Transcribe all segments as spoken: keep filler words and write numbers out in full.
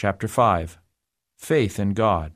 Chapter five. Faith in God.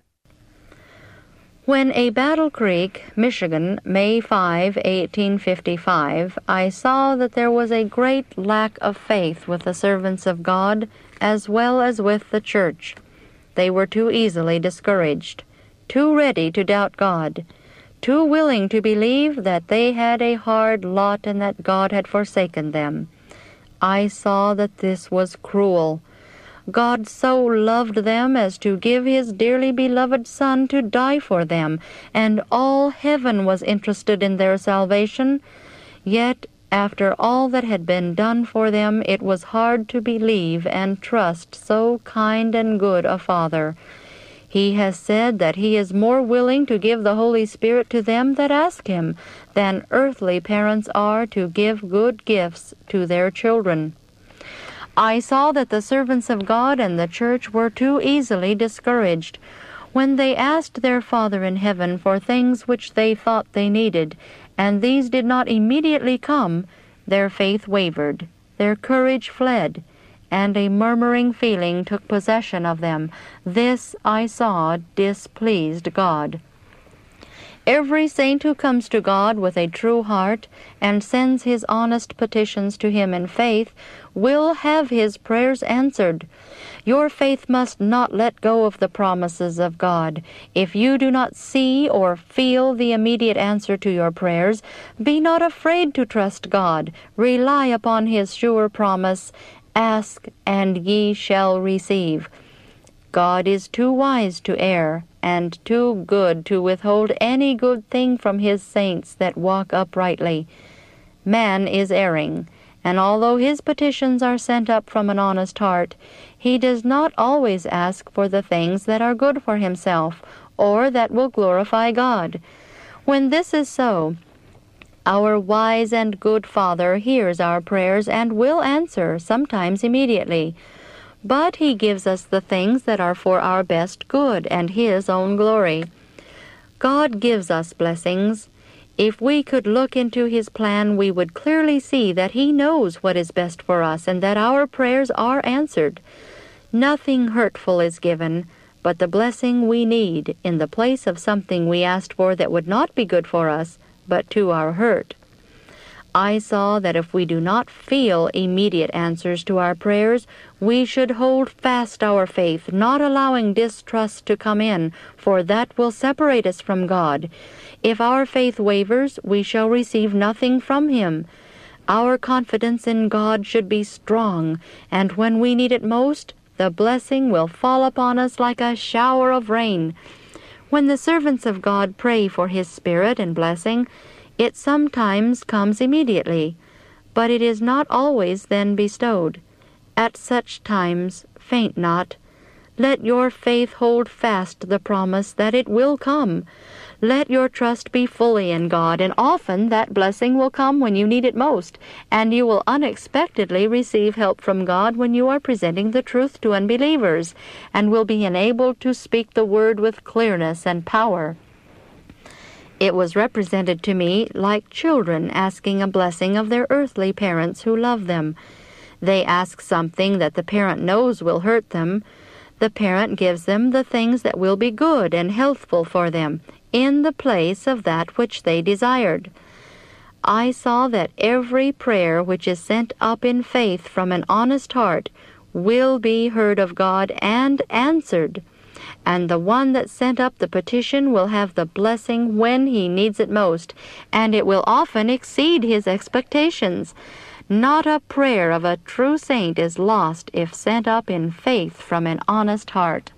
When a Battle Creek, Michigan, May fifth, eighteen fifty-five, I saw that there was a great lack of faith with the servants of God as well as with the church. They were too easily discouraged, too ready to doubt God, too willing to believe that they had a hard lot and that God had forsaken them. I saw that this was cruel. God so loved them as to give his dearly beloved Son to die for them, and all heaven was interested in their salvation. Yet, after all that had been done for them, it was hard to believe and trust so kind and good a Father. He has said that he is more willing to give the Holy Spirit to them that ask him than earthly parents are to give good gifts to their children. I saw that the servants of God and the church were too easily discouraged. When they asked their Father in heaven for things which they thought they needed, and these did not immediately come, their faith wavered, their courage fled, and a murmuring feeling took possession of them. This, I saw, displeased God. Every saint who comes to God with a true heart and sends his honest petitions to him in faith will have his prayers answered. Your faith must not let go of the promises of God. If you do not see or feel the immediate answer to your prayers, be not afraid to trust God. Rely upon his sure promise, "Ask, and ye shall receive." God is too wise to err, and too good to withhold any good thing from his saints that walk uprightly. Man is erring, and although his petitions are sent up from an honest heart, he does not always ask for the things that are good for himself, or that will glorify God. When this is so, our wise and good Father hears our prayers and will answer, sometimes immediately. But he gives us the things that are for our best good and his own glory. God gives us blessings. If we could look into his plan, we would clearly see that he knows what is best for us and that our prayers are answered. Nothing hurtful is given, but the blessing we need in the place of something we asked for that would not be good for us, but to our hurt. I saw that if we do not feel immediate answers to our prayers, we should hold fast our faith, not allowing distrust to come in, for that will separate us from God. If our faith wavers, we shall receive nothing from him. Our confidence in God should be strong, and when we need it most, the blessing will fall upon us like a shower of rain. When the servants of God pray for his Spirit and blessing, it sometimes comes immediately, but it is not always then bestowed. At such times, faint not. Let your faith hold fast the promise that it will come. Let your trust be fully in God, and often that blessing will come when you need it most, and you will unexpectedly receive help from God when you are presenting the truth to unbelievers, and will be enabled to speak the word with clearness and power. It was represented to me like children asking a blessing of their earthly parents who love them. They ask something that the parent knows will hurt them. The parent gives them the things that will be good and healthful for them, in the place of that which they desired. I saw that every prayer which is sent up in faith from an honest heart will be heard of God and answered. And the one that sent up the petition will have the blessing when he needs it most, and it will often exceed his expectations. Not a prayer of a true saint is lost if sent up in faith from an honest heart.